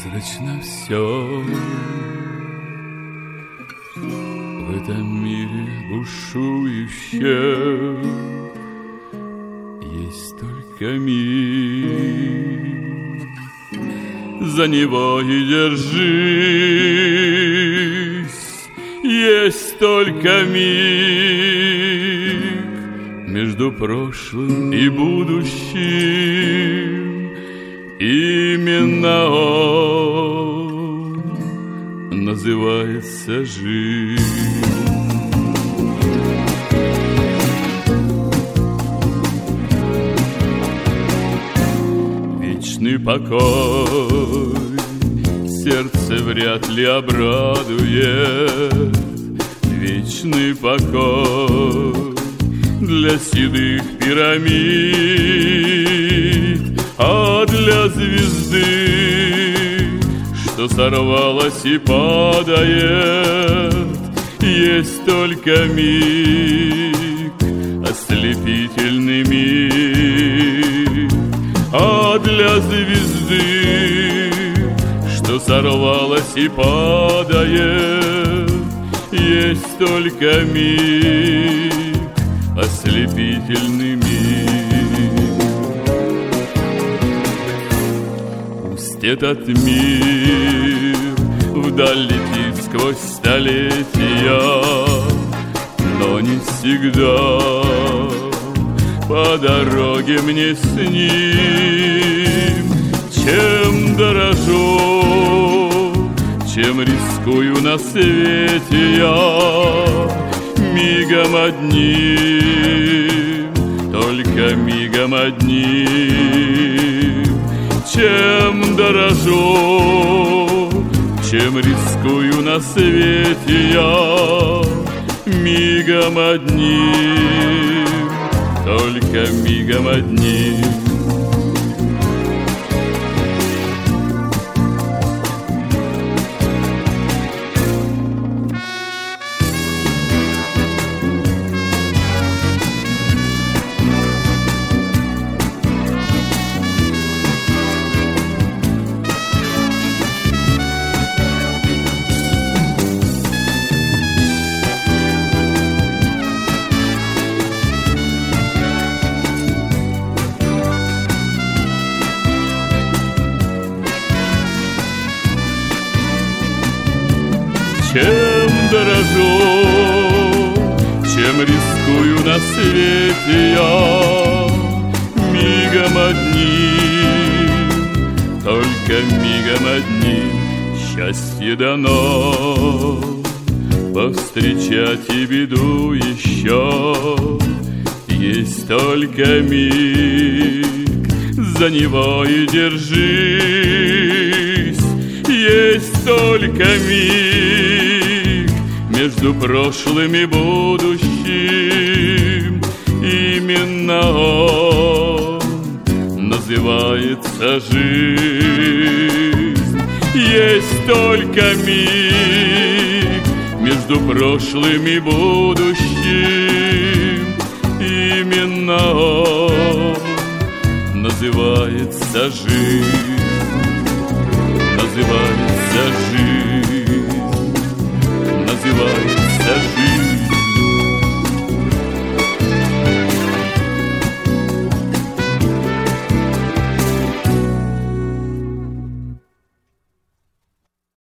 призрачно все. В этом мире бушующем есть только миг. За него и держись, есть только миг между прошлым и будущим. Именно он называется жизнь. Вечный покой сердце вряд ли обрадует. Вечный покой для седых пирамид, а для звезды, что сорвалась и падает, есть только миг, ослепительный миг. А для звезды, что сорвалась и падает, есть только миг, ослепительный миг. Пусть этот мир вдаль летит сквозь столетия, но не всегда по дороге мне с ним. Чем дорожу, чем рискую на свете я, мигом одним, только мигом одним. Чем дорожу, чем рискую на свете я, мигом одним, только мигом одним. Чем дорожу, чем рискую на свете я, мигом одним, только мигом одним. Счастье дано повстречать и беду еще, есть только миг, за него и держись. Есть только миг между прошлым и будущим. Именно он называется жизнь. Есть только миг между прошлым и будущим. Именно он называется жизнь. Называется жизнь.